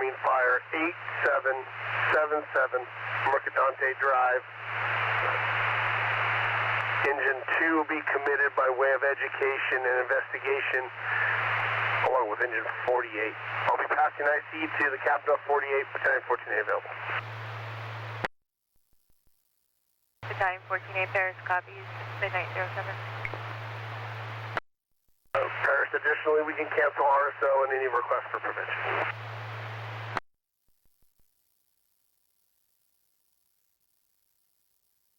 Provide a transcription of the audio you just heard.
Marine Fire 8777 Mercadante Drive. Engine 2 will be committed by way of education and investigation, along with engine 48. I'll be passing IC to the captain of 48, battalion 14A available. Battalion 14A Paris copies, midnight 07. Paris, additionally, we can cancel RSO and any request for prevention.